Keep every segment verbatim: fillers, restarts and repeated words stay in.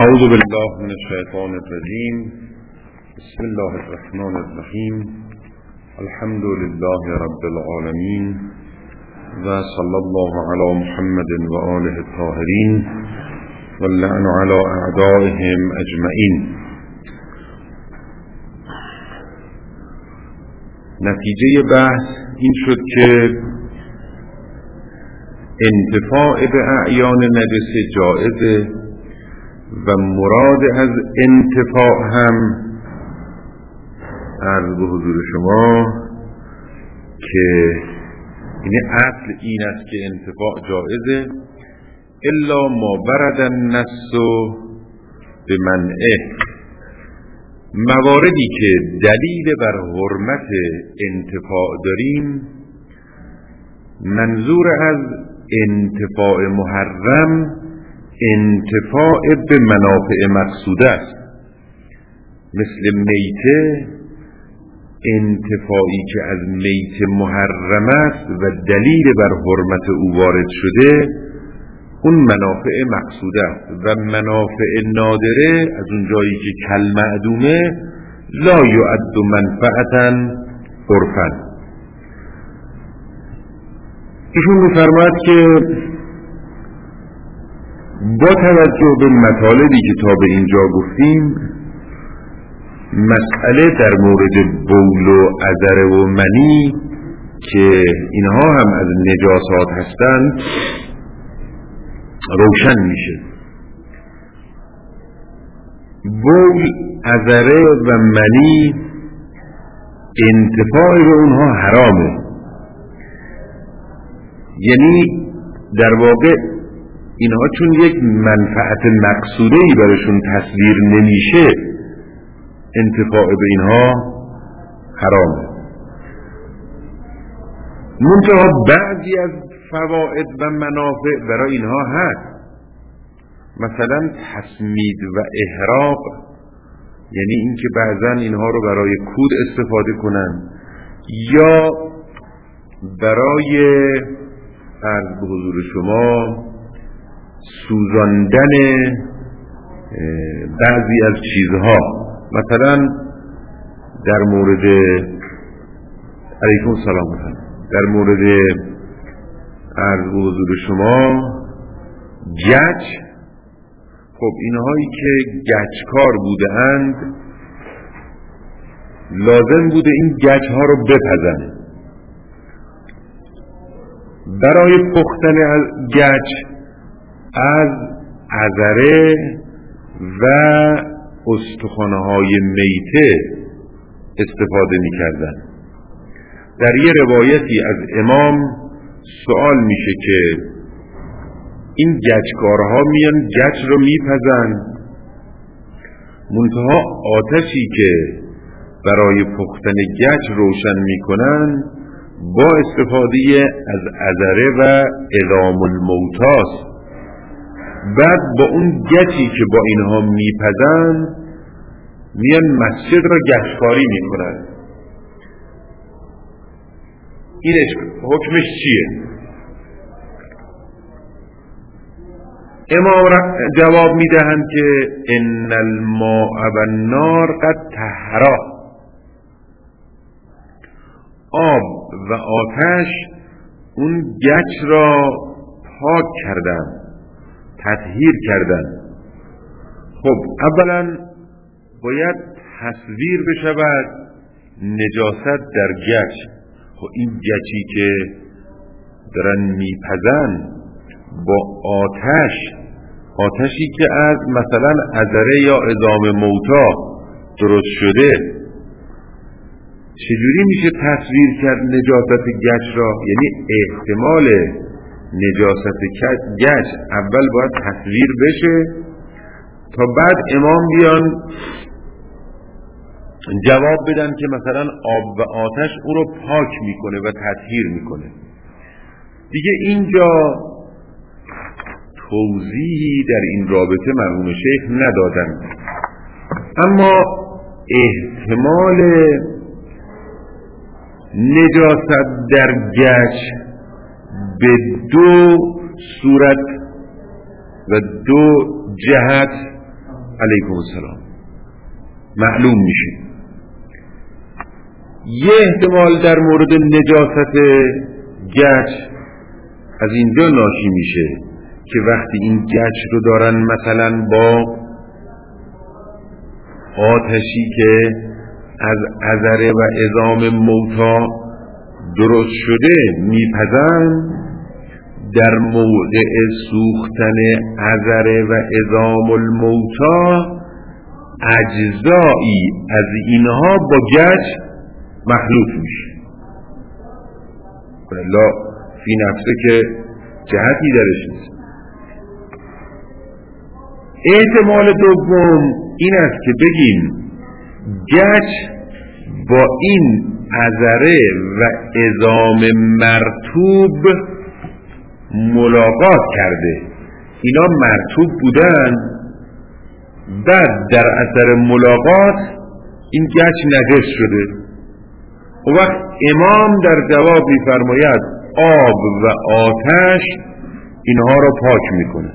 اعوذ بالله من الشیطان الرجیم. بسم الله الرحمن الرحیم. الحمد لله رب العالمین و صلی الله علی محمد و آله الطاهرین و اللعن علی اعدائهم اجمعین. نتیجه بحث این شد که انتفاع به اعیان نجس جائزه و مراد از انتفاع هم عرض به حضور شما که این اصل این است که انتفاع جائزه الا ما ورد النص به منعه. مواردی که دلیل بر حرمت انتفاع داریم، منظور از انتفاع محرم انتفاع به منافع مقصوده است، مثل میته، انتفاعی که از میت محرم است و دلیل بر حرمت او وارد شده، اون منافع مقصوده است و منافع نادره از اون جایی که کل معدومه لا یعد منفعتا عرفا. ایشون می‌فرماید که با توجه به مطالبی که تا به اینجا گفتیم، مسئله در مورد بول و عذر و منی که اینها هم از نجاسات هستند روشن میشه. بول، عذره و منی انتفاع به اونها حرامه، یعنی در واقع اینها چون یک منفعت مقصوده‌ای براشون تصویر نمیشه، انتفاع به اینها حرامه. منتها بعضی از فواید و منافع برای اینها هست، مثلا تسمید و احراق، یعنی اینکه بعضا اینها رو برای کود استفاده کنن یا برای عرض به حضور شما سوزاندن بعضی از چیزها. مثلا در مورد علیکم سلام در مورد عرض به حضور شما گچ، خب اینهایی که گچکار بوده اند لازم بوده این گچ ها رو بپزن. برای پختن گچ از عذره و استخوان‌های میته استفاده می‌کردن. در یه روایتی از امام سوال میشه که این گچکارها میان گچ رو میپزن، منتها آتشی که برای پختن گچ روشن میکنن با استفاده از عذره و عظام الموتاست. بعد با اون گچی که با اینها میپزن میان مسجد را گچکاری میکنن. اینش حکمش چیه؟ امام جواب میدهند که ان الماء و النار قد طهرا، آب و آتش اون گچ را پاک کردند، تطهیر کردن. خب اولا باید تصویر بشود نجاست در گچ. خب این گچی که دارن میپزن با آتش، آتشی که از مثلا عذره یا عظام موتا درست شده، چجوری میشه تصویر کرد نجاست گچ را؟ یعنی احتمال نجاست گچ اول باید تصویر بشه تا بعد امام بیان جواب بدن که مثلا آب و آتش او رو پاک میکنه و تطهیر میکنه. دیگه اینجا توضیحی در این رابطه مرحوم شیخ ندادن، اما احتمال نجاست در گچ به دو صورت و دو جهت علیکم السلام معلوم میشه. یه احتمال در مورد نجاست گچ از اینجا ناشی میشه که وقتی این گچ رو دارن مثلا با آتشی که از عذره و عظام موتی درست شده میپزن، در موقع سوختن عذره و عظام الموتی اجزایی از اینها با گچ مخلوط میشه. بلا فی نفسه که جهتی درش نیست. احتمال دوم این است که بگیم گچ با این عذره و عظام مرطوب ملاقات کرده، اینا مرطوب بودن، بعد در اثر ملاقات این گچ نجس شده. و وقت امام در جواب می‌فرماید آب و آتش اینها را پاک میکنه.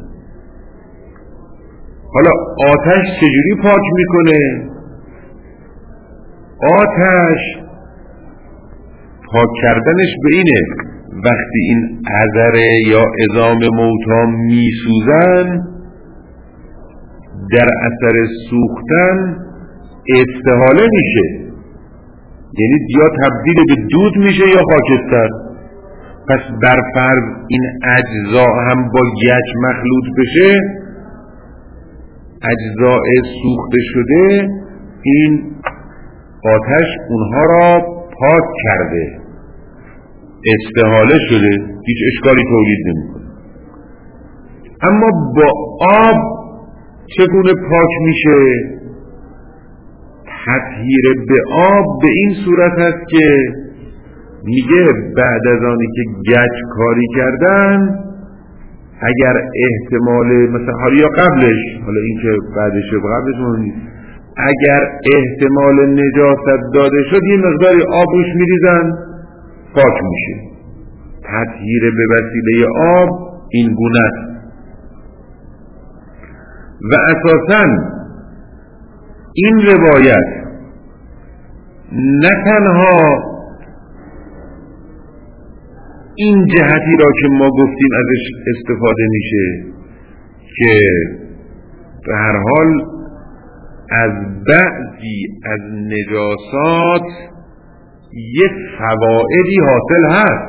حالا آتش چجوری پاک میکنه؟ آتش پاک کردنش به اینه وقتی این عذره یا عظام موتی میسوزن، در اثر سوختن استحاله میشه، یعنی یا تبدیل به دود میشه یا خاکستر. پس بر فرض این اجزا هم با گچ مخلوط بشه، اجزاء سوخته شده، این آتش اونها را پاک کرده، استحاله شده، هیچ اشکالی تولید نمیکنه. اما با آب چگونه پاک میشه؟ تطهیر به آب به این صورت هست که میگه بعد از آنی که گچ کاری کردن، اگر احتمال مثلا حالا یا قبلش، حالا این که بعدش و قبلش مهم نیست، اگر احتمال نجاست داده شد یه مقداری آب روش میریزن پاک میشه. تطهیر به وسیله آب این گونه است. و اساساً این روایت نه تنها این جهتی را که ما گفتیم ازش استفاده میشه که به هر حال از بعضی از نجاسات یک فوائدی حاصل هست،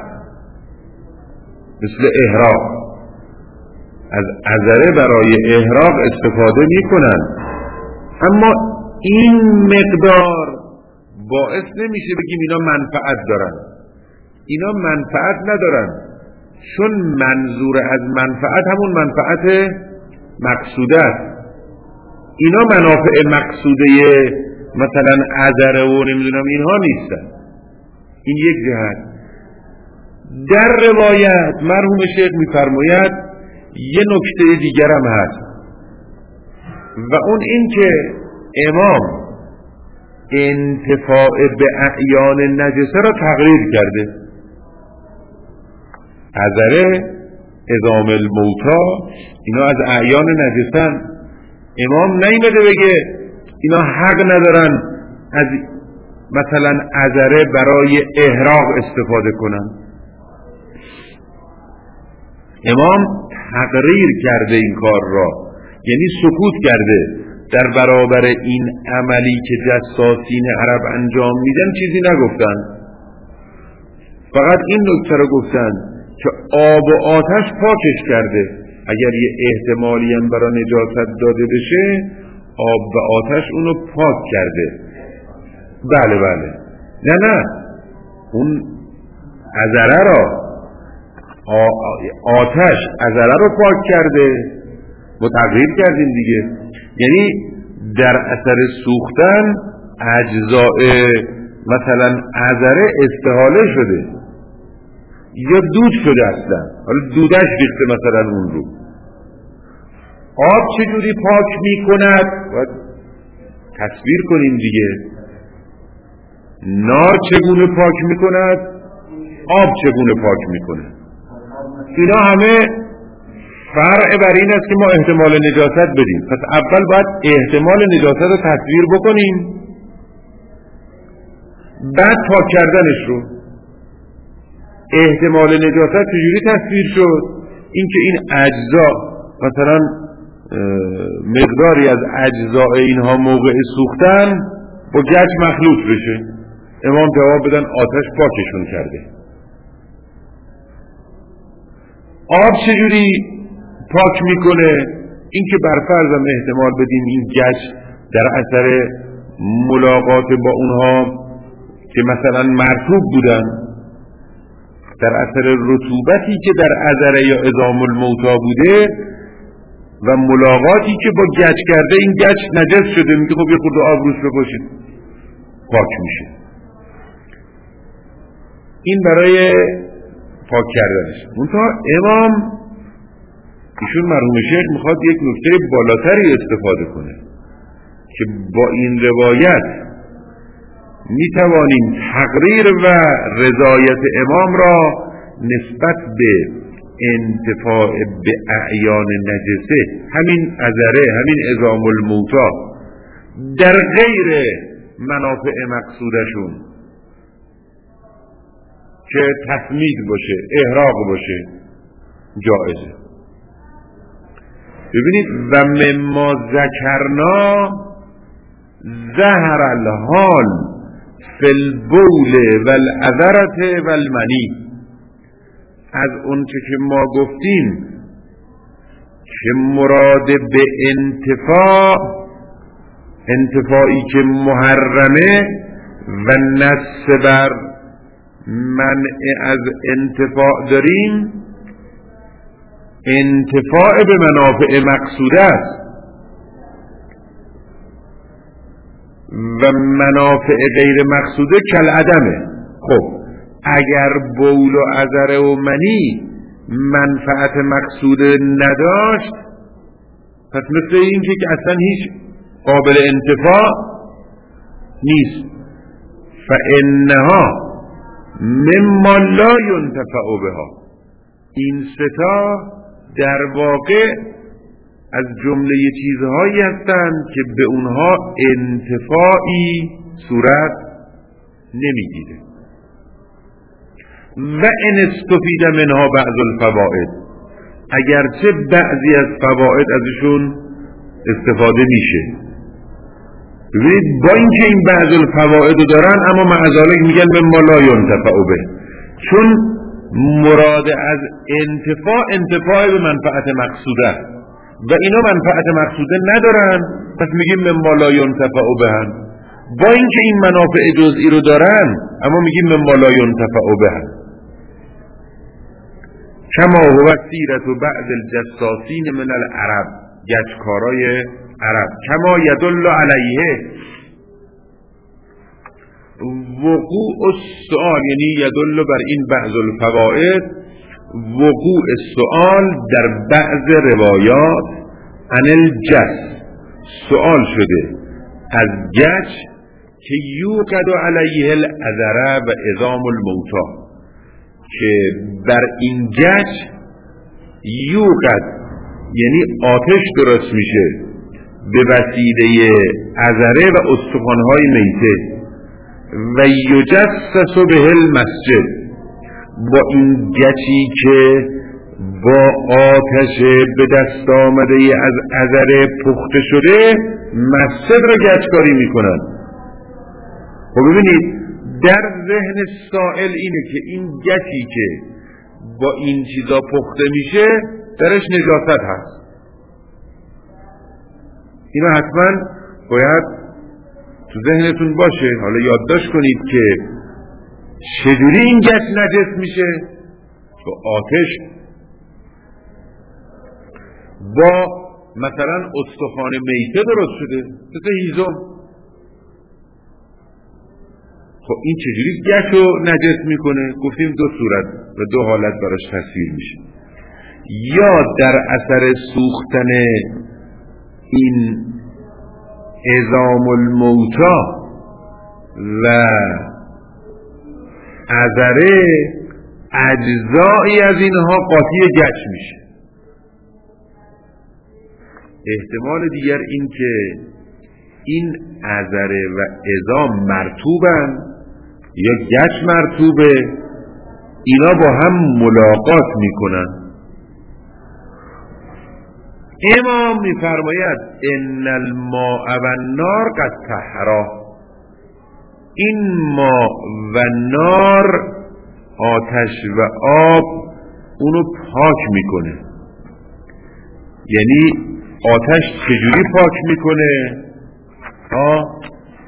مثل احراق. از عذره برای احراق استفاده میکنن، اما این مقدار باعث نمیشه بگیم اینا منفعت دارن. اینا منفعت ندارن، چون منظور از منفعت همون منفعت مقصوده است. اینا منافع مقصوده مثلا عذره و نمیدونم اینها نیستن. این یک جهت. در روایت مرحوم شیخ میفرماید یه نکته دیگر هم هست و اون این که امام انتفاع به اعیان نجسه را تقریر کرده. عذره، عظام الموتی اینا از اعیان نجسن. امام نیمده بگه اینا حق ندارن از مثلا عذره برای احراق استفاده کنن. امام تقریر کرده این کار را، یعنی سکوت کرده در برابر این عملی که جساسین عرب انجام میدن چیزی نگفتن، فقط این نکته رو گفتن که آب و آتش پاکش کرده. اگر یه احتمالی هم برای نجاست داده بشه آب و آتش اونو پاک کرده. بله بله نه نه اون عذره را آتش عذره رو پاک کرده، ما تغییر کردیم دیگه. یعنی در اثر سوختن اجزاء مثلا عذره استحاله شده یا دود شده اصلا، حالا دودش ریخته مثلا اون رو. آب چجوری پاک می کند؟ باید تصویر کنیم دیگه. نار چگونه پاک می کند؟ آب چگونه پاک می کند؟ اینا همه فرع بر این است که ما احتمال نجاست بدیم. پس اول باید احتمال نجاست رو تصویر بکنیم، بعد پاک کردنش رو. احتمال نجاست چجوری تصویر شد؟ اینکه این اجزا، مثلا مقداری از اجزاء اینها موقع سوختن با گچ مخلوط بشه، امام جواب بدن آتش پاکشون کرده. آب چجوری پاک میکنه؟ اینکه بر فرضم احتمال بدیم این گچ در اثر ملاقات با اونها که مثلا مرطوب بودن، در اثر رطوبتی که در عذره یا عظام الموتی بوده و ملاقاتی که با گچ کرده، این گچ نجس شده، میگه خب یه خورده آب روش بپاشید پاک میشه. این برای پاک کردنش. منتها امام ایشون مرحوم شیخ میخواد یک نکته بالاتری استفاده کنه که با این روایت میتوانیم تقریر و رضایت امام را نسبت به انتفاع به اعیان نجسه، همین عذره، همین عظام الموتی، در غیر منافع مقصودشون که تسمید باشه، احراق باشه، جائزه. ببینید و مما ذکرنا ظهر الحال فی البول والعذرة والمنی، از اون چه که ما گفتیم که مراد به انتفاع، انتفاعی که محرمه و نص بر منع از انتفاع داریم، انتفاع به منافع مقصوده است و منافع غیر مقصوده کالعدمه. خب اگر بول و عذره و منی منفعت مقصوده نداشت، پس مثل این که اصلا هیچ قابل انتفاع نیست. فانها مما لا ينتفع بها، این ستا در واقع از جمله چیزهایی هستند که به اونها انتفاعی صورت نمیگیره. و ان استفید منها بعض الفوائد، اگرچه بعضی از فواید ازشون استفاده میشه. ببینید با اینکه این بعض الفوائد دارن، اما معذالک میگن به ما لا ينتفع به، چون مراد از انتفاع انتفاع به منفعت مقصوده و اینا منفعت مقصوده ندارن، پس میگیم به ما لا ينتفع بهن. با اینکه این منافع جزئی رو دارن، اما میگیم به ما لا ينتفع بهن. کما هو سیرت بعض الجساسین من العرب، گچکارای عرب، کما یدل علیه وقوع السؤال، یعنی یدل بر این بعض الفوائد، وقوع السؤال در بعض روایات عن الجس، سؤال شده از گچ که یوقد علیه العذره و عظام الموتی، که بر این گچ یوقد یعنی آتش درست میشه به وسیله عذره و استخوانهای میته، و یجسس به المسجد، با این گچی که با آتش به دست آمده از عذره پخته شده مسجد را گچکاری میکنن. خب ببینید در ذهن سائل اینه که این گچی که با این چیزا پخته میشه درش نجاست هست. اینا حتما باید تو ذهنتون باشه. حالا یادداشت کنید که چجوری این گچ نجس میشه؟ تو آتش با مثلا استخوان میته درست شده، مثل هیزم. خب این چجوری گچ رو نجس میکنه؟ گفتیم دو صورت و دو حالت براش تصویر میشه. یا در اثر سوختن این عظام الموتی و عذره اجزایی از اینها قاطی گچ میشه. احتمال دیگر این که این عذره و عظام مرطوبن یا گچ مرطوبه، اینا با هم ملاقات میکنن. امام میفرماید ان الماء و النار قد طهرا، این ماء و نار، آتش و آب اونو پاک میکنه. یعنی آتش چجوری پاک میکنه؟ ها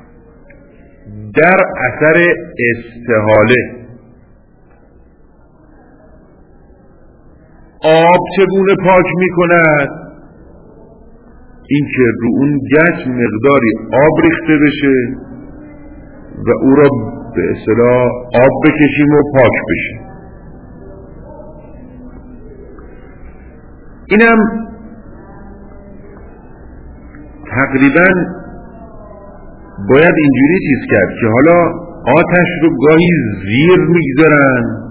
در اثر استحاله. آب چگونه پاک میکند؟ این که رو اون گچ مقداری آب ریخته بشه و او را به اصطلاح آب بکشیم و پاک بشه. اینم تقریبا باید اینجوری چیز کرد که حالا آتش رو گاهی زیر میگذارن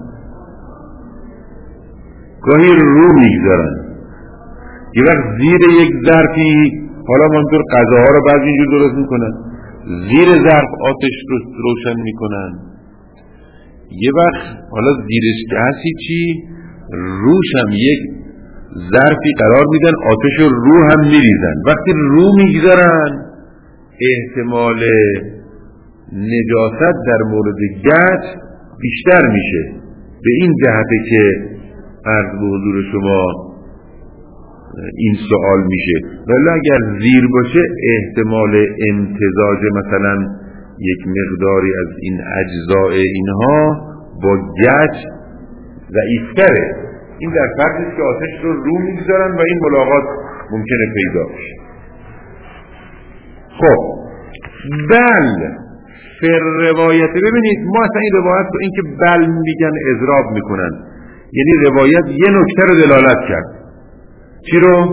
گاهی رو میگذارن. یه وقت زیر یک ظرفی، حالا منطور غذاها رو بعضی اینجور درست میکنن، زیر ظرف آتش رو روشن میکنن. یه وقت حالا زیرش که هستی چی، روش هم یک ظرفی قرار میدن، آتش رو رو هم میریزن. وقتی رو میگذارن احتمال نجاست در مورد گچ بیشتر میشه. به این جهته که عرض به حضور شما این سوال میشه. ولی اگر زیر باشه احتمال امتزاج مثلا یک مقداری از این اجزاء اینها با گچ ضعیف‌تره. این در فرضی که آتش رو رو میگذارن و این ملاقات ممکنه پیدا بشه. خب بل فر روایت، ببینید ما اصلا این روایت رو این که بل میگن اضراب میکنن، یعنی روایت یه نکته رو دلالت کرد. چی رو؟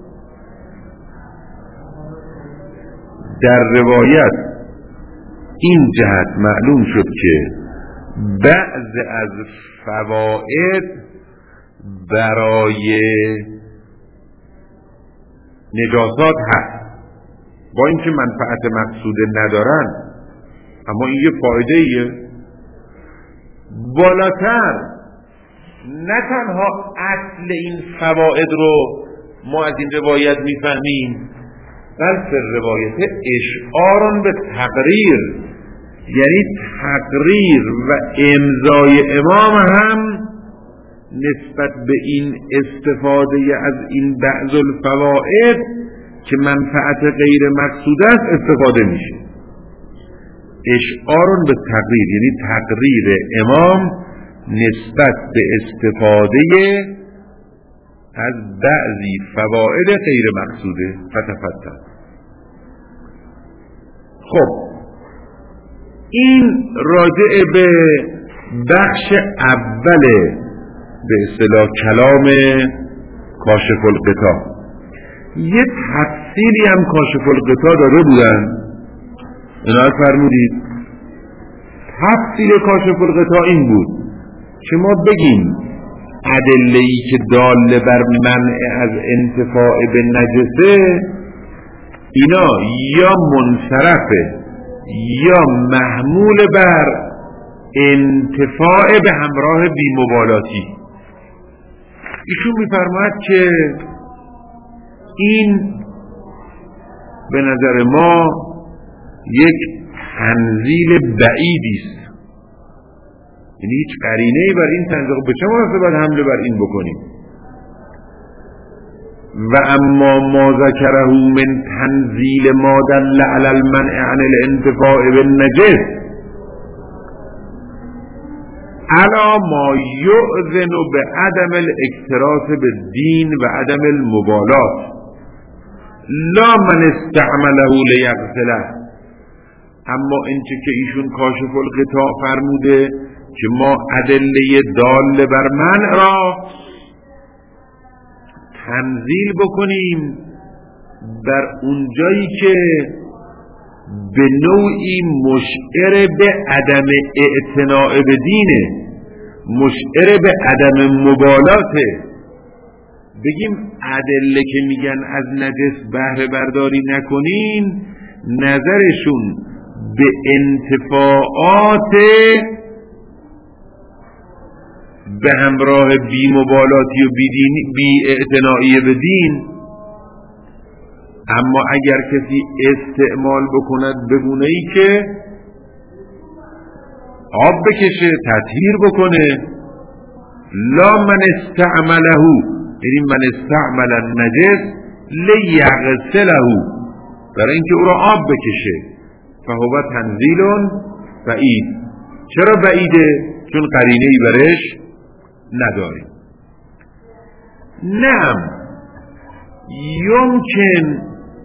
در روایت این جهت معلوم شد که بعض از فواید برای نجاسات هست، با اینکه منفعت مقصوده ندارن، اما این یه فایده ایه. بالاتر نه تنها اصل این فواید رو ما از این روایت میفهمیم، بلکه روایت اشعار به تقریر، یعنی تقریر و امضای امام هم نسبت به این استفاده از این بعض الفواید که منفعت غیر مقصود است استفاده میشه. اشعار به تقریر یعنی تقریر امام نسبت به استفاده از بعضی فواید غیر مقصوده. فتفتت. خب این راجع به بخش اول به اصطلاح کلام کاشف الغطا. یه تفصیلی هم کاشف الغطا داده بودن، عنایت فرمودید. تفصیل کاشف الغطا این بود که ما بگیم ادله‌ای که دال بر منع از انتفاع به نجسه اینا یا منصرفه یا محمول بر انتفاع به همراه بی‌مبالاتی. ایشون میفرماید که این به نظر ما یک تنزیل بعیدی است، یعنی هیچ قرینه‌ای بر این تنزیل به چه مناسبت حمله بر این بکنیم. و اما ما ذکره من تنزیل ما دل علی المنع عن الانتفاع بالنجس علا ما یؤذن به عدم الاکتراث بالدین و عدم المبالات لا من استعمله لیغسله. اما اینچه که ایشون کاشف الغطا فرموده که ما ادله دال بر منع را تنزیل بکنیم در اونجایی که به نوعی مشعر به عدم اعتناء به دینه، مشعر به عدم مبالاته، بگیم ادله که میگن از نجس بهره برداری نکنین، نظرشون به انتفاعات به همراه بی مبالاتی و بی اعتنائی به دین. اما اگر کسی استعمال بکند به گونه‌ای که آب بکشه، تطهیر بکنه، لا من استعمله، یعنی من استعمل النجس لیغسله، برای اینکه او را آب بکشه، فهو تنزیل بعید. چرا بعیده؟ چون قرینه‌ای برش نداریم. نعم یمکن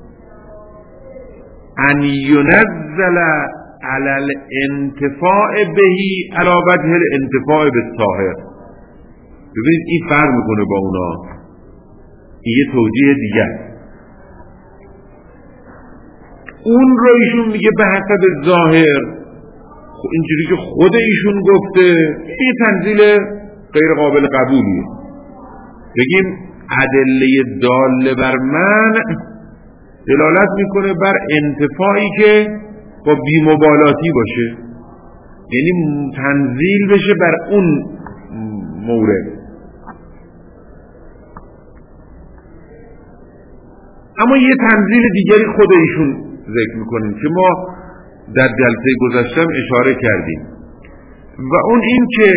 ان ینزل علی الانتفاع بهی علی وجه الانتفاع بالطاهر. ببینید این فرق میکنه با اونا، این یه توجیه دیگه. اون رو ایشون میگه به حسب ظاهر، اینجوری که خود ایشون گفته، یه تنزیل غیر قابل قبولیه. بگیم ادله داله بر منع دلالت میکنه بر انتفاعی که با بی‌مبالاتی باشه، یعنی تنزیل بشه بر اون مورد. اما یه تنزیل دیگری خود ایشون ذکر میکنیم که ما در جلسه گذشتم اشاره کردیم و اون این که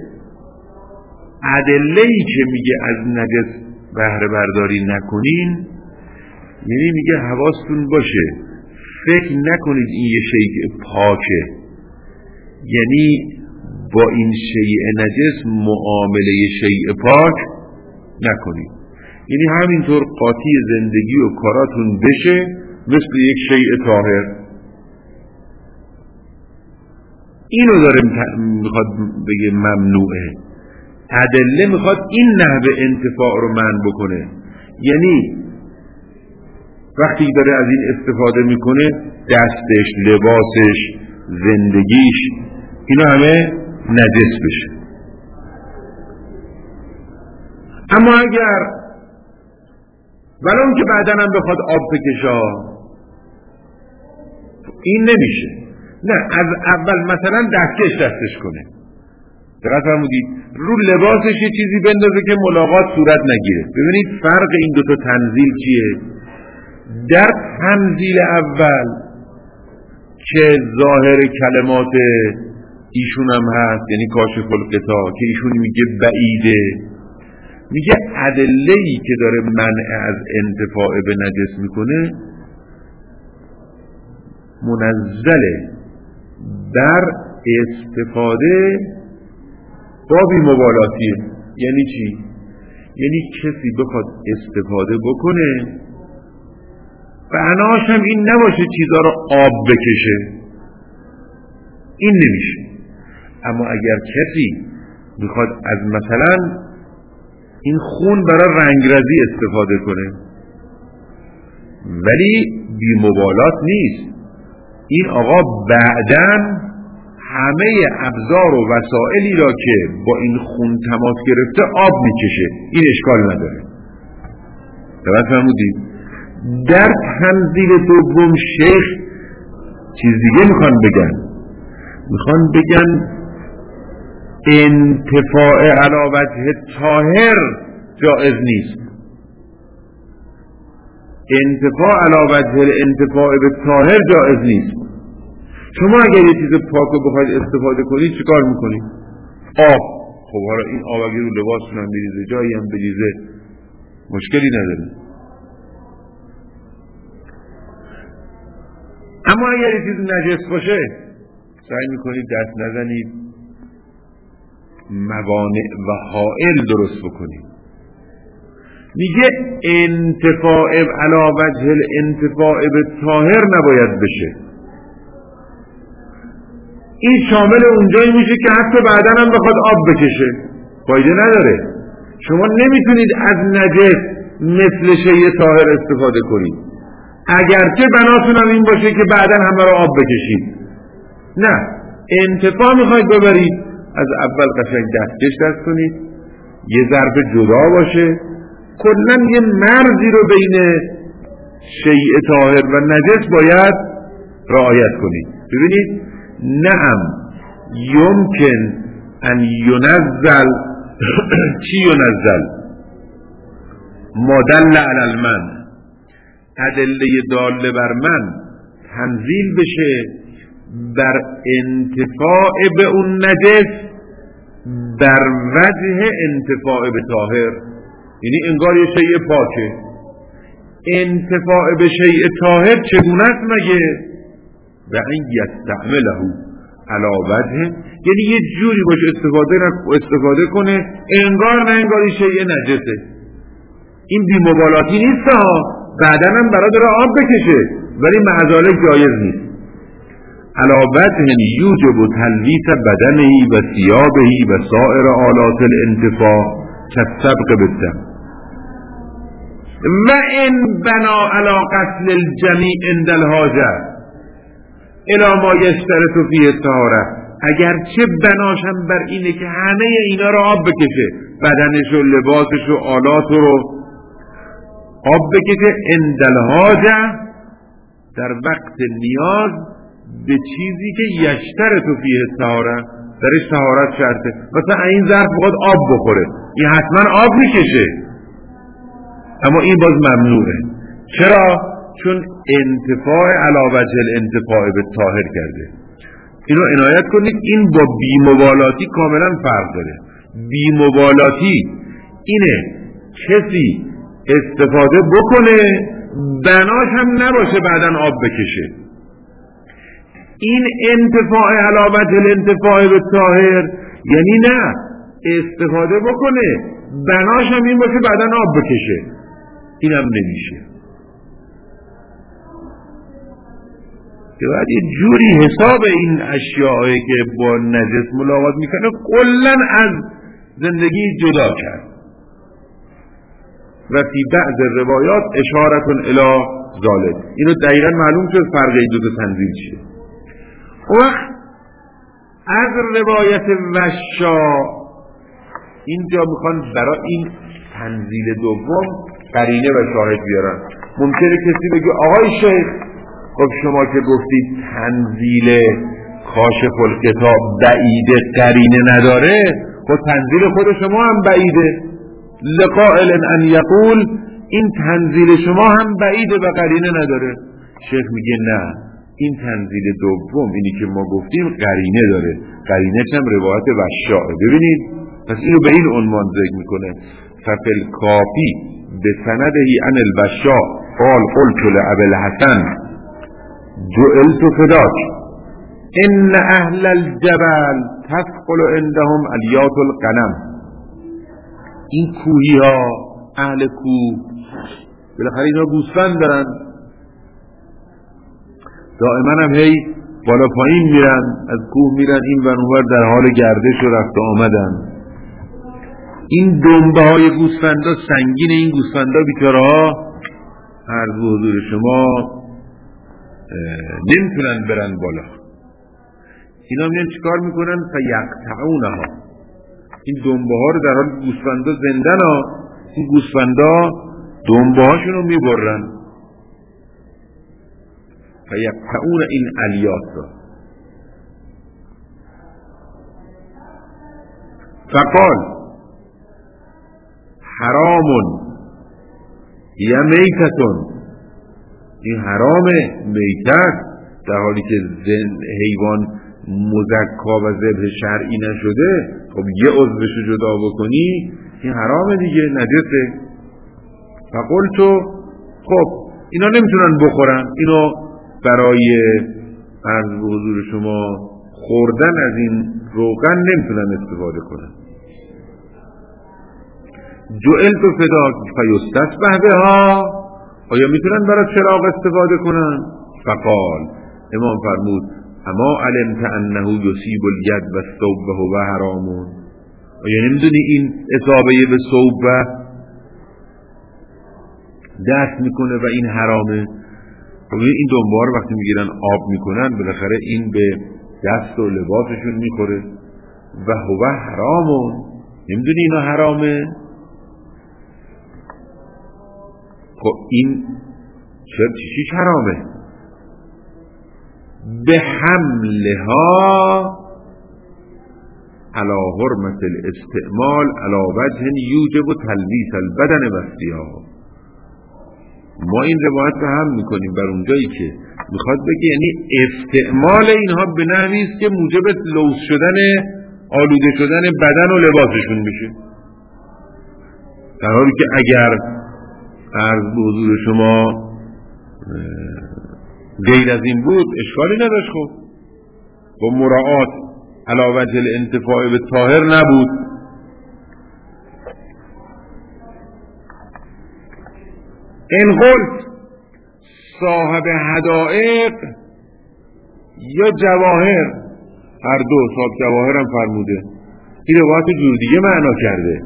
ادله‌ای که میگه از نجس بهره برداری نکنین، یعنی میگه حواستون باشه فکر نکنید این یه شیء پاکه، یعنی با این شیء نجس معامله شیء پاک نکنید، یعنی همینطور قاطی زندگی و کاراتون بشه مثل یک شیء طاهر. اینو داره میخواد بگه ممنوعه. ادله میخواد این نحوه انتفاع رو منع بکنه، یعنی وقتی داره از این استفاده میکنه دستش، لباسش، زندگیش، اینا همه نجس بشه. اما اگر ولون که بعداً هم بخواد آب بکشه، این نمیشه. نه، از اول مثلا دستکش دستش کنه، دقت فرمودید، رو لباسش یه چیزی بندازه که ملاقات صورت نگیره. ببینید فرق این دوتا تنزیل چیه؟ در تنزیل اول که ظاهر کلمات ایشون هم هست، یعنی کاشف الغطا، که ایشون میگه بعیده، میگه ادله‌ای که داره منع از انتفاع به نجس میکنه منزله در استفاده با بی‌مبالاتیه. یعنی چی؟ یعنی کسی بخواد استفاده بکنه معناش هم این نباشه چیزا رو آب بکشه، این نمیشه. اما اگر کسی میخواد از مثلا این خون برای رنگرزی استفاده کنه ولی بی‌مبالات نیست، این آقا بعداً همه ابزار و وسائلی را که با این خون تماس گرفته آب میکشه، این اشکال نداره. درست فرمودید؟ در تنزیل دوم شیخ چیز دیگه میخوان بگن، میخوان بگن انتفاع علی وجه طاهر جائز نیست. انتفاع علی وجه انتفاع به طاهر جائز نیست. شما اگر یه چیز پاک رو بخواید استفاده کنید چیکار میکنید؟ آب. خب حالا این آب اگر رو لباستون هم بریزه، جایی هم بریزه، مشکلی نداره. اما اگر یه چیز نجس باشه سعی میکنید دست نزنید، موانع و حائل درست بکنید. میگه انتفاع علی وجه الانتفاع به طاهر نباید بشه. این شامل اونجایی میشه که حتی بعداً هم بخواد آب بکشه، فایده نداره. شما نمیتونید از نجس مثل شیء طاهر استفاده کنید، اگرچه بناتون هم این باشه که بعداً همه رو آب بکشید. نه، انتفاع میخواید ببرید، از اول قشنگ دستکش دست کنید، یه ظرف جدا باشه، کلا یه مرزی رو بین شیء طاهر و نجس باید رعایت کنید. ببینید نعم یمکن ان ینزل چی ینزل ما دل علی المن، ادله داله بر من تنزیل بشه بر انتفاع به اون نجس بر وجه انتفاع به طاهر. یعنی انگار یه شیء پاکه، انتفاع به شیء طاهر چگونه است مگه؟ و این یستعمله علی وجه، یعنی یه جوری باشه استفاده استفاده کنه انگار نه انگار این شیء نجسه. این بی‌مبالاتی نیست ها، بعدن هم برای داره آب بکشه، ولی معذالک جایز نیست. علی وجه یوجب تلویث بدنه و ثیابه و سایر آلات الانتفاع كالسبق بالدم و ان بنا علی غسل الجمیع عند الحاجه الی ما یشترط فیه الطهاره، اگرچه بناشم بر اینه که همه اینا رو آب بکشه، بدنش و لباسش و آلات رو آب بکشه عند الحاجه در وقت نیاز به چیزی که یشترط فیه الطهاره، درش طهارت شرطه. مثلا این ظرف بخواد آب بخوره این حتما آب میکشه، اما این باز ممنوعه. چرا؟ چون انتفاع علی وجه الانتفاع به طاهر کرده. اینو عنایت کنید، این با بی‌مبالاتی کاملا فرق داره. بی‌مبالاتی اینه کسی استفاده بکنه بناش هم نباشه بعدن آب بکشه. این انتفاع علی وجه الانتفاع به طاهر یعنی نه استفاده بکنه بناش هم این باشه بعدن آب بکشه، اینم نمیشه. که باید یه جوری حساب این اشیاءی که با نجس ملاقات میکنه کلن از زندگی جدا کرد. و فی بعض روایات اشارتون الی ذالک، اینو دقیقا معلوم شد فرق این دو تا تنزیل چیه. وقت از روایت وشا اینجا میخوان برای این تنزیل دوم قرینه و شاهد بیارن. ممکنه کسی بگه آقای شیخ خب شما که گفتید تنزیل کاشف الکتاب بعیده قرینه نداره، خب تنزیل خود شما هم بعیده. لقائل ان یقول این تنزیل شما هم بعیده و قرینه نداره. شیخ میگه نه، این تنزیل دوم اینی که ما گفتیم قرینه داره، قرینه هم روایت وشاء. ببینید پس اینو به این عنوان ذکر میکنه ففل کافی به سندهی عن الوشاء قال قلت لأبي الحسن جعلت فداك ان اهل الجبل تثقل عندهم الیات الغنم. این کوهی ها اهل کوه بالاخره اینا گوسفند دارن، دائما هم هی بالا پایین میرن، از کوه میرن این و اونور در حال گردش و رفت آمدن. این دنبه های گوسفندا سنگین، این گوسفندا بیچاره ها عرض به حضور شما نمیتونن برن بالا. اینا میان چیکار میکنن؟ فیقطعونها، این دنبه ها رو در حال گوسفندا زندن ها، این گوسفندا دنبه هاشون رو میبرن. فیقطعون این الیات را. فقال حرامون یا میتتون، این حرامه میتت، در حالی که حیوان مزکا و ذبح شرعی نشده، خب یه عضوشو جدا بکنی این حرامه دیگه، نجسه. فقلتو خب اینا نمیتونن بخورن، اینو برای عرض به حضور شما خوردن از این روغن نمیتونن استفاده کنن. جعلت فداک فیستسبح بها، آیا میتونن برای چراغ استفاده کنن؟ فقال امام فرمود اما علمت انه یصیب الید و الثوب و حرامون، آیا نمیدونی این اصابه به ثوب دست میکنه و این حرامه؟ خب این دنبال وقتی میگیرن آب میکنن بالاخره این به دست و لباسشون میخوره و هو حرامون، نمیدونی اینا حرامه؟ خب این چرا چیش حرامه؟ به حملها علی حرمت الاستعمال علی وجه یوجب تلبیس البدن والثياب. ما این روایت رو هم میکنیم بر اونجایی که میخواد بگه یعنی استعمال اینها به نحوی است که موجب لوث شدن، آلوده شدن بدن و لباسشون بشه، در حالی که اگر عرض به حضور شما غیر از این بود اشکالی نداشت. خب با مراعات علی وجه الانتفاع به طاهر نبود. این قلت صاحب حدائق یا جواهر، هر دو صاحب جواهر هم فرموده، این روایت جور دیگه معنا کرده،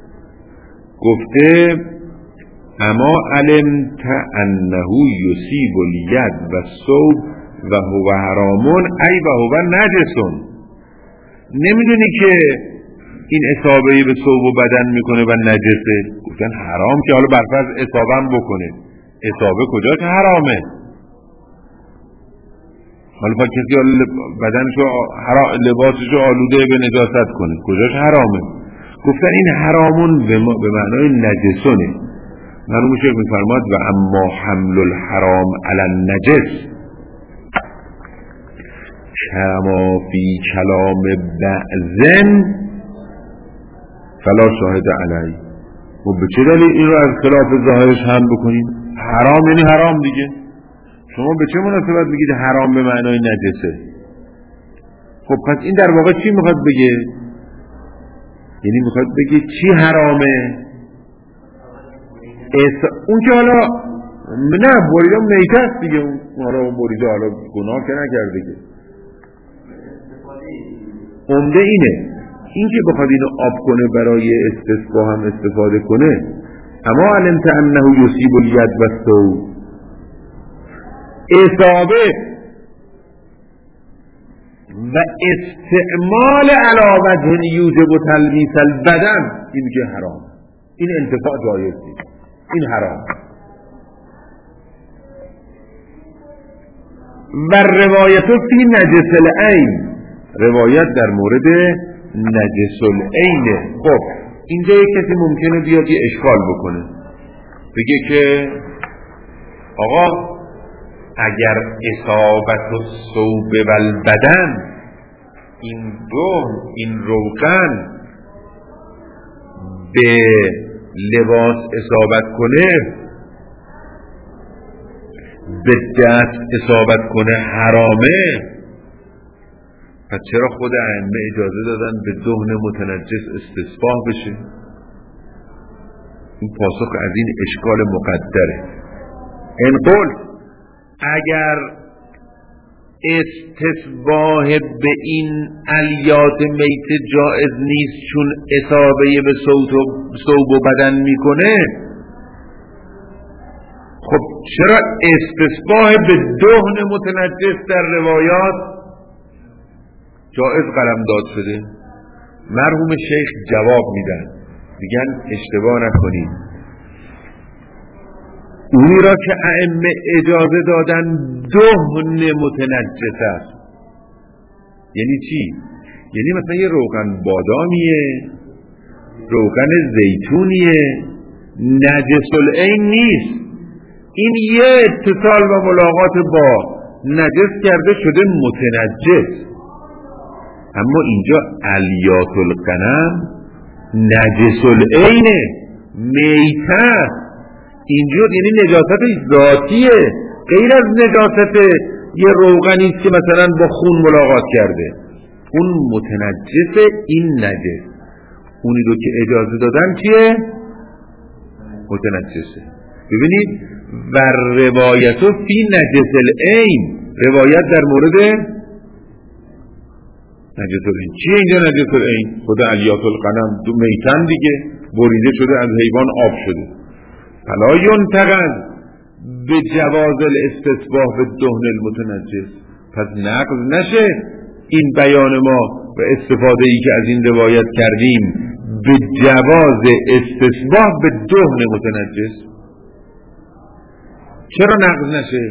گفته اما علمت انه یصیب الید و الثوب و هو حرامون ای و هو نجسون. نمیدونی که این اصابه به ثوب و بدن میکنه و نجسه؟ گفتن حرام که حالا برفرض اصابه هم بکنه، اصابه کجا که حرامه؟ حالا پا کسی بدنشو لباسشو آلوده به نجاست کنه کجاش حرامه؟ گفتن این حرامون به معنای نجسونه. مرحوم شیخ میفرماد و اما حمل الحرام علی النجس کما فی کلام بعضن فلا شاهد علی. و به چه دلیل این رو از خلاف ظاهرش هم بکنیم؟ حرام یعنی حرام دیگه. شما به چه مناسبت میگید حرام به معنای نجسه؟ خب پس این در واقع چی میخواد بگه؟ یعنی میخواد بگه چی حرامه؟ اون که حالا نه بریده میته است دیگه، اون حالا بریده حالا گناه که نکرده که. عمده اینه، این که بخواد اینو آب کنه برای استسقا هم استفاده کنه. اما علمت انه یصیب الید و الثوب، اصابه و استعمال علی وجه یوجب تلبیس البدن، این که حرام، این انتفاع جایز نیست، این حرام. و روایت فی نجس العین، روایت در مورد نجس العین. خب اینجا یک کسی ممکنه بیاد یه اشکال بکنه، بگه که آقا اگر اصابت الثوب و البدن، این دو این روغن به لباس اصابت کنه، به دست اصابت کنه حرامه، پس چرا خود ائمه اجازه دادن به دهن متنجس استصباح بشه؟ این پاسخ از این اشکال مقدره. این قول اگر استصباح به این الیات میت جائز نیست چون اصابه به ثوب و بدن میکنه، خب چرا استصباح به دهن متنجس در روایات جائز قلمداد شده؟ مرحوم شیخ جواب میدن، میگن اشتباه نکنید، اونی را که ائمه اجازه دادن دهن متنجس است. یعنی چی؟ یعنی مثلا یه روغن بادامیه، روغن زیتونیه، نجس العین نیست، این یه اتصال و ملاقات با نجس کرده شده متنجس. اما اینجا الیات الغنم نجس العینه، میته، اینجور یعنی نجاست ذاتیه، غیر از نجاست یه روغنی که مثلا با خون ملاقات کرده. اون متنجس، این نجس. اونی رو که اجازه دادن چیه؟ متنجسه. ببینید و روایتو فی نجس العین، روایت در مورد نجس العین. چیه اینجا نجس العین؟ خود الیات الغنم دو میتن دیگه، بریده شده از حیوان آب شده. فلا ینتقد به جواز الاستصباح به دهن المتنجس، پس نقض نشه این بیان ما و استفاده ای که از این روایت کردیم به جواز استصباح به دهن متنجس. چرا نقض نشه؟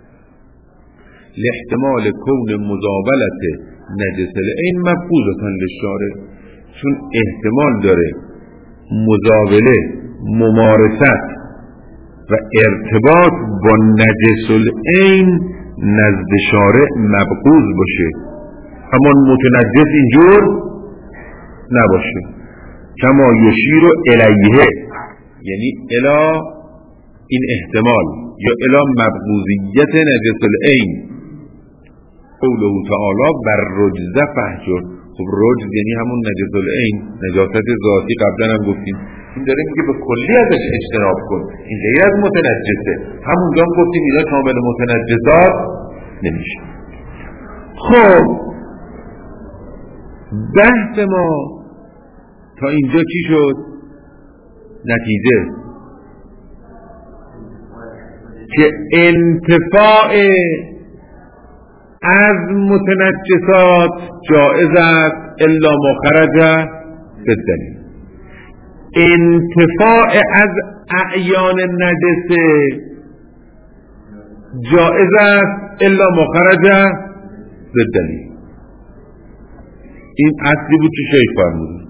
لاحتمال کون مزاولت نجس العین مفقودة للشارع، چون احتمال داره مزاوله، ممارست و ارتباط با نجس العین نزد شارع مبغوض باشه، همان متنجس اینجور نباشه. کما یشیر الیه، یعنی الی این احتمال، یا الی مبغوضیت نجس العین. قوله تعالی بر رجز فهجر. خب رجز یعنی همون نجس العین، نجاست ذاتی، قبلا هم گفتیم. این داره میگه به کلی ازش اجتناب کن، این غیر از متنجسه. همونجا هم گفتیم اینا کامل متنجسات نمیشه. خب بحث ما تا اینجا چی شد؟ نتیجه که انتفاع از متنجسات جائز است الا ما خرج بالدلیل. انتفاع از اعیان نجسه جائز است الا ما خرج بالدلیل. این اصلی بود که شیخ فرمود.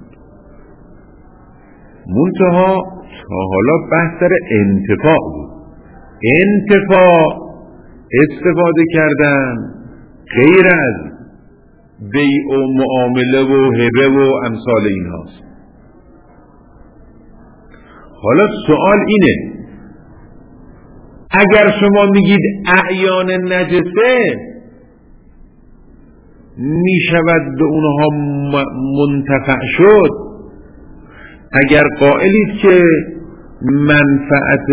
منتها تا حالا بحث سر انتفاع بود. انتفاع استفاده کردن غیر از بیع و معامله و هبه و امثال این هاست. حالا سوال اینه، اگر شما میگید اعیان نجسه میشود به اونها منتفع شد، اگر قائلید که منفعت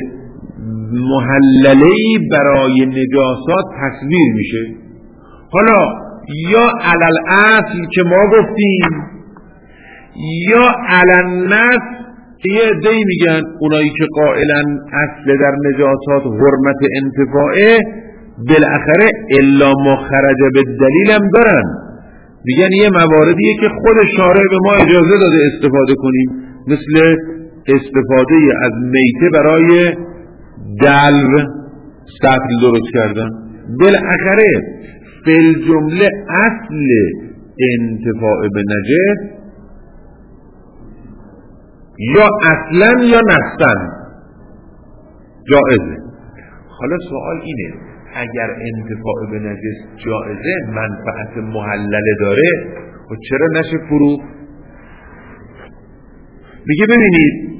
محلله‌ای برای نجاسات تصویر میشه، حالا یا علل اصل که ما گفتیم یا علل نص که یه عده‌ای میگن اونایی که قائلن اصل در نجاسات حرمت انتفاعه، بالاخره الا ما خرج بالدلیل هم دارن، میگن یه مواردیه که خود شارع به ما اجازه داده استفاده کنیم، مثل استفاده از میته برای دلو سطل درست کردن. بالاخره فی جمله اصل انتفاع به نجس یا اصلا یا نصا جائزه. حالا سوال اینه، اگر انتفاع به نجس جائزه، منفعت محلله داره، و چرا نشه فروخت؟ میگه ببینید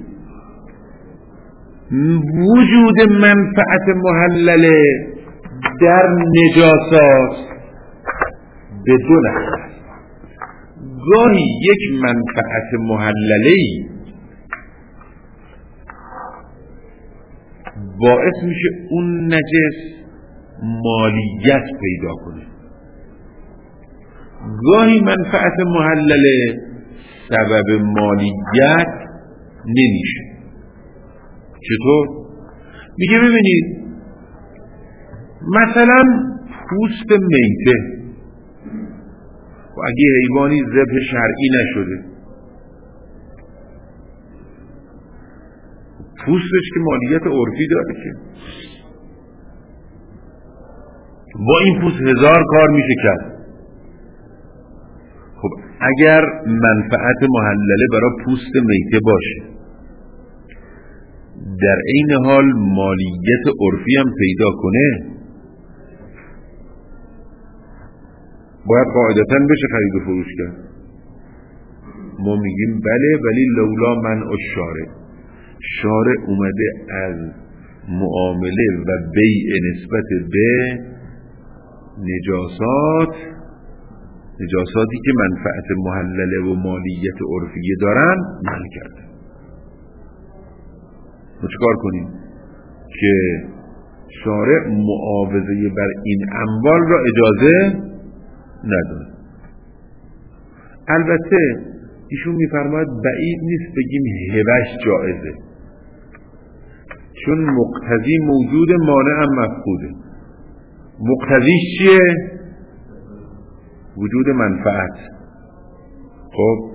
وجود منفعت محلله در نجاسات به دو نحو است. گاهی یک منفعت محلله‌ای باعث میشه اون نجس مالیت پیدا کنه، گاهی منفعت محلله سبب مالیت نمیشه. چطور؟ میگه ببینید مثلا پوست میته، و اگه حیوانی ذبح شرعی نشده، پوستش که مالیت عرفی داره که با این پوست هزار کار میشه کرد. خب اگر منفعت محلله برای پوست میته باشه، در این حال مالیت عرفی هم پیدا کنه، باید قاعدتاً بشه خرید و فروش کرد. ما میگیم بله، ولی لولا منع الشارع، شارع اومده از معامله و بیع نسبت به نجاسات، نجاساتی که منفعت محلله و مالیت عرفیه دارن، منع کرده. ما چیکار کنیم که شارع معاوضه بر این اموال را اجازه نداره؟ البته ایشون میفرماید بعید نیست بگیم هبش جائزه، چون مقتضی موجود، مانع هم مفقوده. مقتضیش چیه؟ وجود منفعت. خب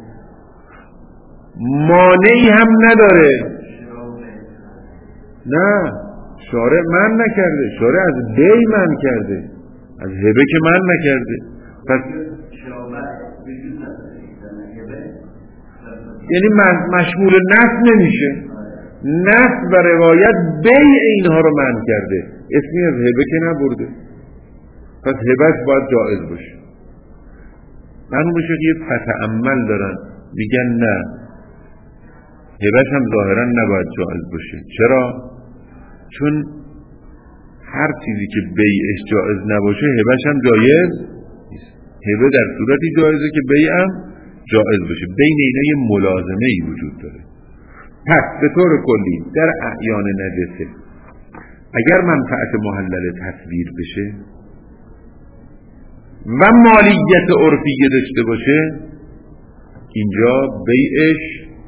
مانعی هم نداره. نه، شارع من نکرده، شارع از بی من کرده، از هبه که من نکرده. پس یعنی مشمول نفس نمیشه، نفس و روایت بی اینها رو منع کرده، اسمی از هبه که نبرده، پس هبهش باید جائز باشه. من بشه که یه فتعمل دارن میگن نه، هبهش هم ظاهرا نباید جائز باشه. چرا؟ چون هر چیزی که بیعش جائز نباشه هبهش هم جایز نیست. هبه در صورتی جایزه که بیع هم جائز باشه. بین اینا یه ملازمه ای وجود داره. پس به طور کلی در اعیان نجسه اگر منفعت محلل تصویر بشه و مالیت عرفیه داشته باشه، اینجا بیعش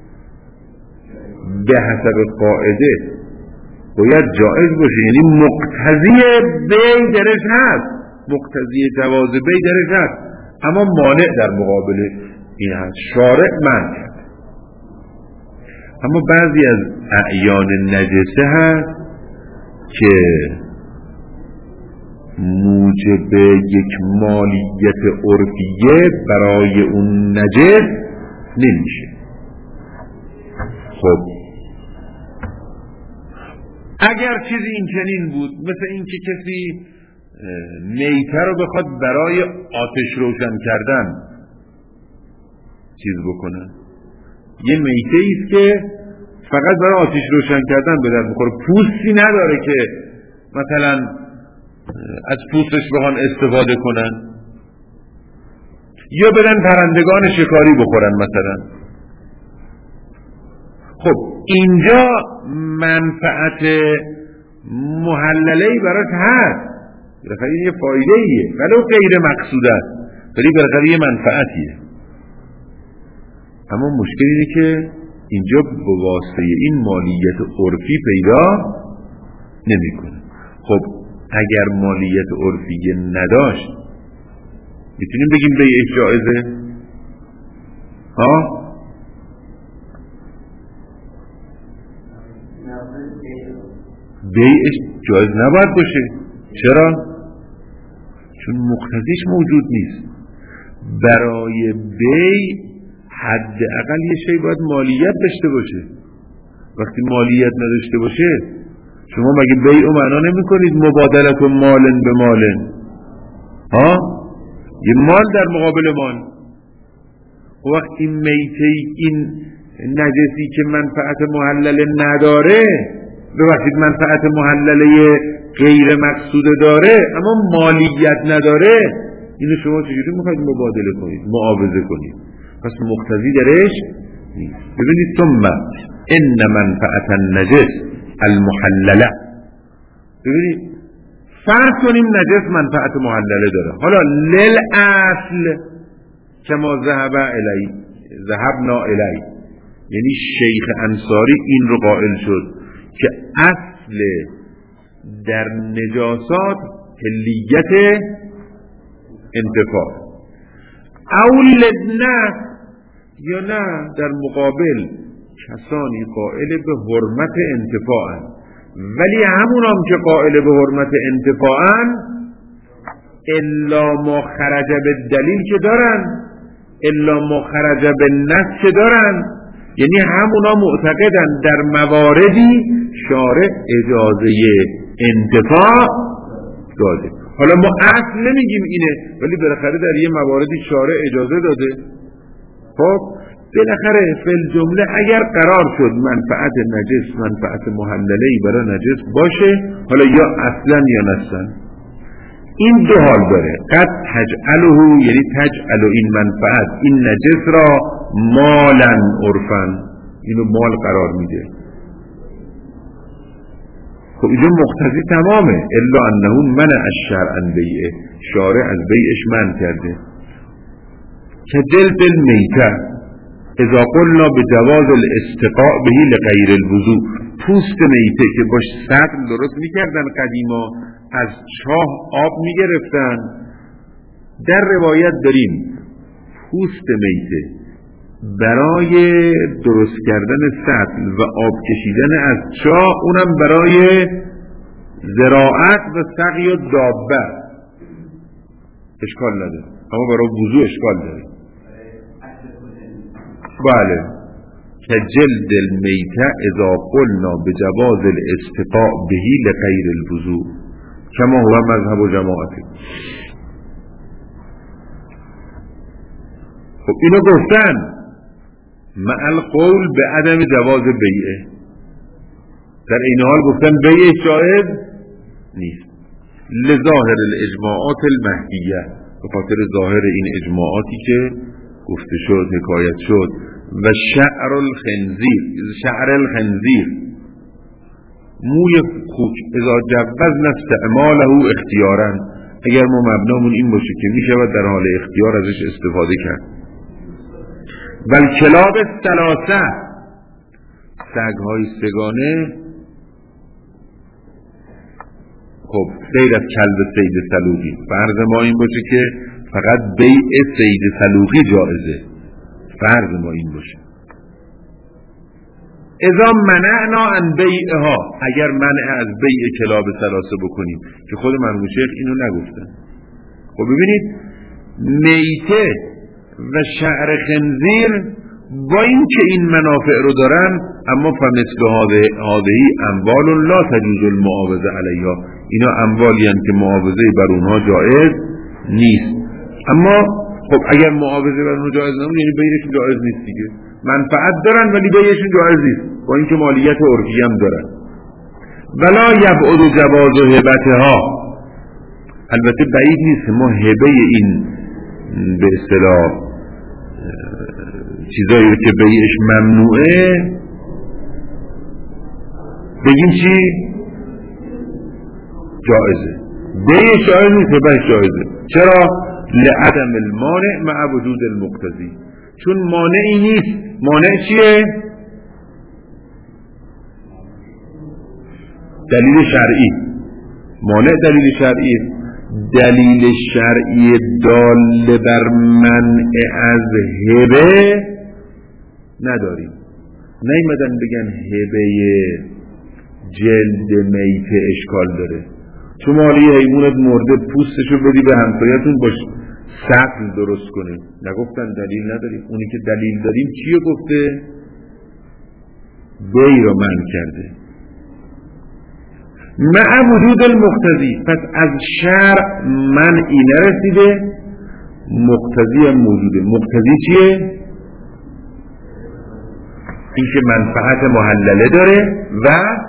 به حسب قاعده باید جائز باشه، یعنی مقتضی بی درش هست، مقتضی جواز بی درش هست، اما مانع در مقابل این هست، شارع منع کرد. اما بعضی از اعیان نجسه هست که موجب یک مالیت عرفیه برای اون نجس نمیشه. خب اگر چیزی این چنین بود، مثل این که کسی میته رو بخواد برای آتش روشن کردن چیز بکنه، یه میته ایست که فقط برای آتش روشن کردن به درد میخوره، پوستی نداره که مثلا از پوستش بخوان استفاده کنن یا بدن پرندگان شکاری بخورن مثلا. خب اینجا منفعت محلله‌ای براش هست، بالاخره یه فایده ایه ولو غیر مقصوده است، ولی بالاخره یه منفعتیه. اما مشکل اینه که اینجا به واسطه این مالیت عرفی پیدا نمیکنه. خب اگر مالیت عرفی نداشت میتونیم بگیم بیعش جائزه؟ ها؟ بیعش جایز نباید باشه. چرا؟ چون مقتضیش موجود نیست. برای بی حداقل یه شی باید مالیت داشته باشه. وقتی مالیت نداشته باشه شما مگه بیع رو معنا نمی کنید مبادلت و مالن به مالن؟ ها؟ یه مال در مقابل مال. وقتی میته این نجسی که منفعت محلل نداره، ببخشید منفعت محلله غیر مقصود داره اما مالیت نداره، اینو شما چجوری میخواید مبادله کنید، معاوضه کنید؟ پس مقتضی درش نیست. ببینید ثم ان منفعت النجس المحلله، ببینید فرض کنیم نجس منفعت محلله داره، حالا للأصل کما ذهب الی ذهبنا الی، یعنی شیخ انصاری این رو قائل شد که اصل در نجاسات حلیت انتفاع، او نه یا نه در مقابل کسانی قائل به حرمت انتفاع، ولی همون هم که قائل به حرمت انتفاع الا ما خرج به دلیل که دارن، الا ما خرج به نص که دارن، یعنی همونا معتقدن در مواردی شارع اجازه انتفاع داده. حالا ما اصل نمیگیم اینه، ولی بالاخره در یه مواردی شارع اجازه داده. خب بالاخره فل جمله اگر قرار شد منفعت نجس منفعت محلله‌ای برای نجس باشه، حالا یا اصلا یا نصلا، این دو حال داره. قد تجعله، یعنی تجعل این منفعت این نجس را مالا عرفا، اینو مال قرار میده. خب اینجا مقتضی تمامه، الا انه منع الشرع بیعه، شارع از بیعش منع کرده. که جلد المیته اذا قلنا به جواز الاستقاء بهی لغیر الوضوء، پوست میته که باش سطل درست میکردن قدیما، از چاه آب میگرفتن. در روایت داریم پوست میته برای درست کردن سطل و آب کشیدن از چاه، اونم برای زراعت و سقی و دابه اشکال نداره، اما برای وضو اشکال داره. بله که جلد المیته اذا قلنا بجواز الاستقاء بهی لغیر الوضو کما هو مذهب و جماعتی. خب اینو گفتن مع القول به عدم جواز بیعه، در این حال گفتن بیعه جایز نیست لظاهر الاجماعات المهدیه، به خاطر ظاهر این اجماعاتی که گفته شد حکایت شد. و شعر الخنزیر شعر الخنزیر موی خوک اذا جوزنا استعماله اختیارا، اگر ما مبنامون این باشه که می شود در حال اختیار ازش استفاده کرد. و الکلاب الثلاثه سگ‌های سگانه، خب غیر از کلب صید سلوقی، فرض ما این باشه که فقط بیع صید سلوقی جایزه، فرض ما این باشه. اذا منعنا عن بیعها، اگر منع از بیع کلاب ثلاثه بکنیم که خود مرحوم شیخ اینو نگفتن. خب ببینید میته و شعر خنزیر با این که این منافع رو دارن، اما فمثل هذه اموال لا تجوز المعاوضه علیها، اینا اموالی هستند که معاوضه بر اونها جایز نیست. اما خب اگر معاوضه بر اونها جایز نمون یعنی بیعشون جایز نیست دیگه، منفعت دارن ولی بیعشون جایز نیست، با اینکه مالیت عرفی هم دارن. ولا یبعد جواز هبتها، البته بعید نیست ما هبه این به اصطلاح چیزایی که بیعش ممنوعه بگیم چی؟ جایزه. بیعش جایز نیست، هبهش جایزه. چرا؟ لعدم المانع مع وجود المقتضی، چون مانعی نیست. مانع چیه؟ دلیل شرعی. مانع دلیل شرعی، دلیل شرعی دال بر منع از هبه نداریم. نیمدن بگن هبه جلد میته اشکال داره، شما یه حیوانت مرده پوستشو بدی به همسایتون باش سقل درست کنه، نگفتن دلیل نداریم. اونی که دلیل داریم چیه گفته؟ بی رو منع کرده مع وجود المقتضی. پس از شرع منعی نرسیده، مقتضی هم موجوده. مقتضی چیه؟ این که منفعت محلله داره و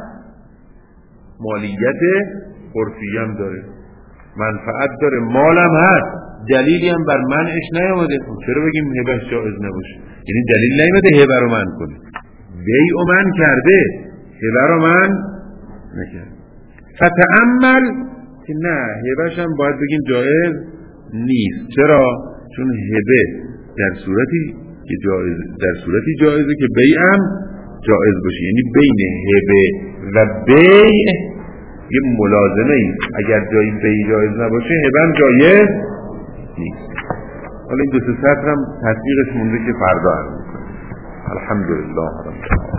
مالیت عرفی هم داره، منفعت داره، مال هم هست، دلیلی هم بر منعش نیامده. چرا بگیم هبهش جایز نباشه؟ یعنی دلیل نیامده هبه رو منع کنه، بیع و منع کرده، هبه رو منع نکرده. فتأمل که نه هبهش هم باید بگیم جایز نیست. چرا؟ چون هبه در صورتی که جایز، در صورتی جایزه که بیع هم جایز باشه، یعنی بین هبه و بیع یه ملازمه ای، اگر جایی بیع جایز نباشه هبه هم جایز نیست. حالا این دو سه سطر هم تصدیقش مونده که فردا هم الحمدلله رب العالمین.